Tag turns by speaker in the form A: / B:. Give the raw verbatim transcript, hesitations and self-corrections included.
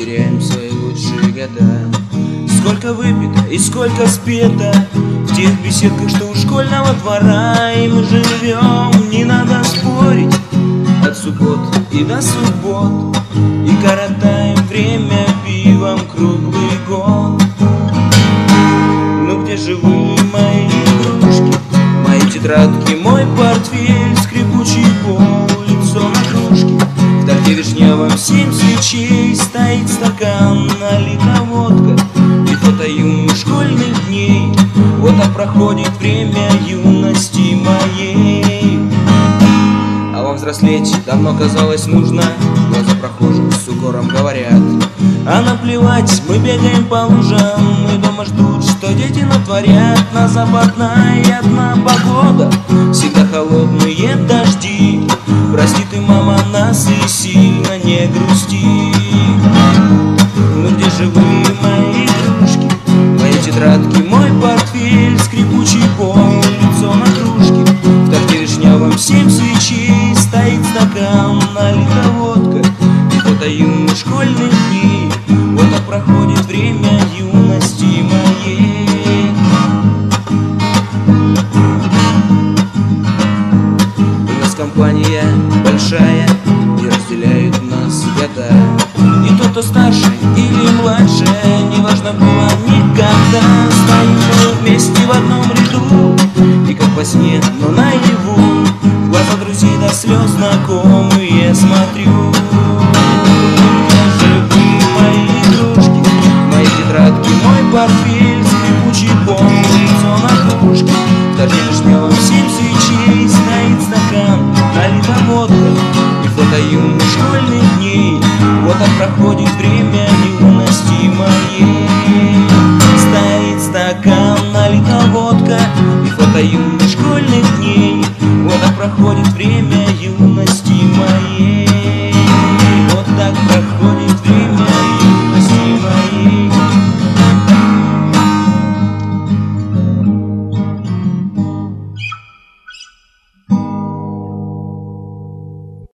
A: теряем свои лучшие года. Сколько выпито и сколько спето в тех беседках, что у школьного двора. И мы живем, не надо спорить, от суббот и до суббот, и коротаем время пивом круглый год. Ну где же вы, мои игрушки, мои тетрадки, мой портфель, скрипучий пол, лицо на кружке? В торте вишневом семь свечей стоит стакан, налита водка и фото юных школьных дней. Вот так проходит время юности моей. А вам взрослеть давно казалось нужно, глаза прохожих с укором говорят: а наплевать, мы бегаем по лужам, и дома ждут, что дети натворят. На западная и одна погода, всегда холодные дожди. Прости ты, мама, нас и сильно не грусти. Ну где же вы, мои игрушки, мои тетрадки, мой портфель, скрипучий пол, лицо на кружке? В торте вишневом семь свечей стоит стакан, налита водка и фото юных школьных дней. Вот так проходит время юности моей. У нас компания большая, и разделяют нас года. И тот, кто старше или младше, неважно было никогда. Стоим мы вместе в одном ряду, и как во сне, но наяву, в глаза друзей до слез знакомые смотрю. Мой портфель, скрипучий пол, лицо на кружке. В торте вишневом семь свечей стоит стакан, налита водка и фото юных школьных дней. Вот так проходит время юности моей. Стоит стакан, налита водка и фото юных школьных дней. Вот так проходит время юности моей. Вот так проходит